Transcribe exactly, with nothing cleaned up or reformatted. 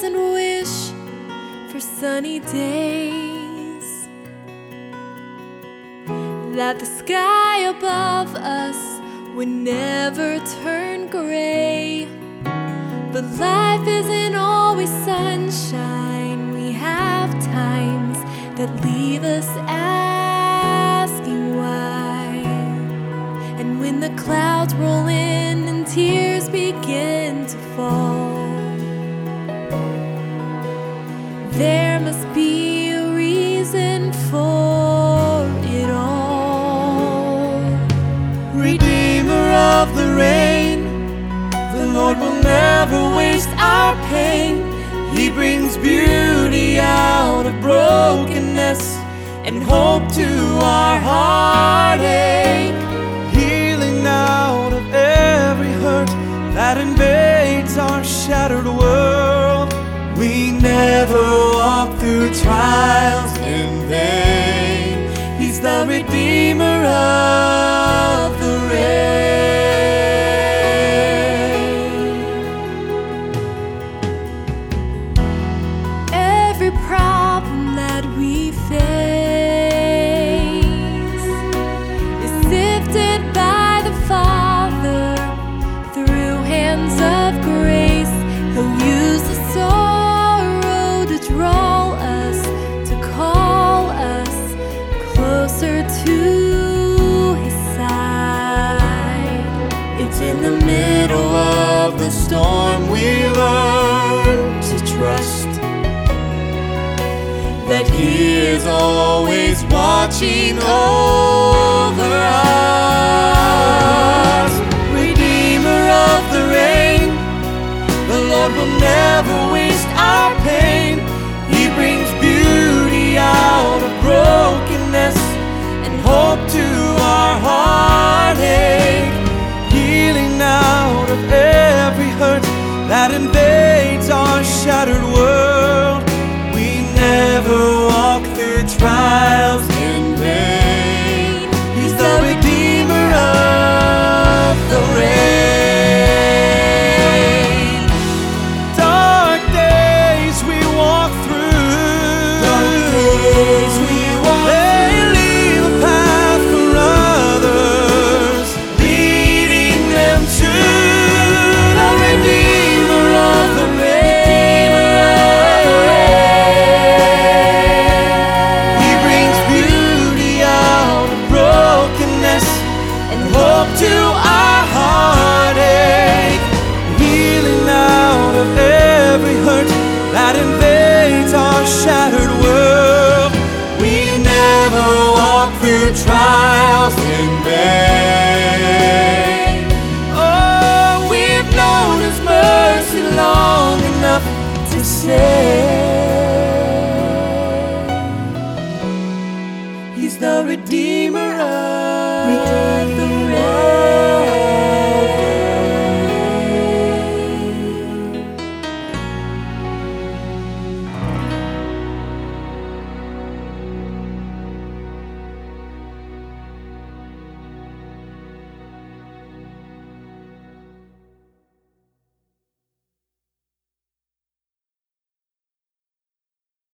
doesn't wish for sunny days, that the sky above us would never turn gray. But life isn't always sunshine. We have times that leave us asking why. And when the clouds roll in and tears begin to fall, there must be a reason for it all. Redeemer of the rain, the Lord will never waste our pain. He brings beauty out of brokenness and hope to our heartache, healing out of every hurt that invades our shattered world. We never walk through trials in vain. He's the Redeemer of the rain. Every problem that we face is sifted by the Father through hands of grace. He'll use the sorrow to draw us, to call us closer to His side. It's in the middle of the storm we learn to trust that He is always watching over us. Redeemer of the rain, the Lord will never waste our pain. He brings beauty out of brokenness and hope to our heartache, healing out of every hurt that invades our shattered world. We never walk through trials